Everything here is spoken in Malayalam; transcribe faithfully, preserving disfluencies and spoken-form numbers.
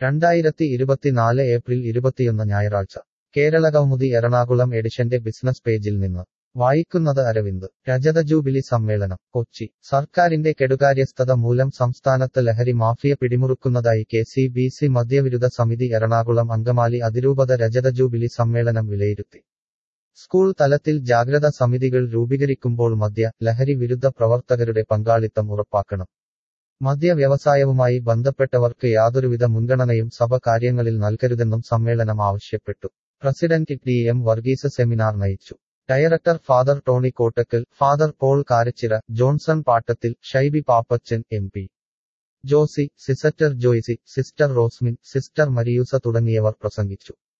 രണ്ടായിരത്തി ഇരുപത്തിനാല് ഏപ്രിൽ ഇരുപത്തിയൊന്ന് ഞായറാഴ്ച കേരള കൗമുദി എറണാകുളം എഡിഷന്റെ ബിസിനസ് പേജിൽ നിന്ന് വായിക്കുന്നത് അരവിന്ദ്. രജത ജൂബിലി സമ്മേളനം കൊച്ചി. സർക്കാരിന്റെ കെടുകാര്യസ്ഥത മൂലം സംസ്ഥാനത്ത് ലഹരി മാഫിയ പിടിമുറുക്കുന്നതായി കെ സി ബി സി മദ്യവിരുദ്ധ സമിതി എറണാകുളം അങ്കമാലി അതിരൂപത രജത ജൂബിലി സമ്മേളനം വിലയിരുത്തി. സ്കൂൾ തലത്തിൽ ജാഗ്രത സമിതികൾ രൂപീകരിക്കുമ്പോൾ മദ്യ, ലഹരി വിരുദ്ധ പ്രവർത്തകരുടെ പങ്കാളിത്തം ഉറപ്പാക്കണം. മദ്യ വ്യവസായവുമായി ബന്ധപ്പെട്ടവർക്ക് യാതൊരുവിധ മുൻഗണനയും സഭ കാര്യങ്ങളിൽ നൽകരുതെന്നും സമ്മേളനം ആവശ്യപ്പെട്ടു. President T M Varghese seminar നയിച്ചു. Director father Tony Kottakkal, father Paul Karachira, Johnson Pattathil, Shaiby Pappachan, M P Josy, sister Joicy, sister Rosmin, sister Mariusa തുടങ്ങിയവർ പ്രസംഗിച്ചു.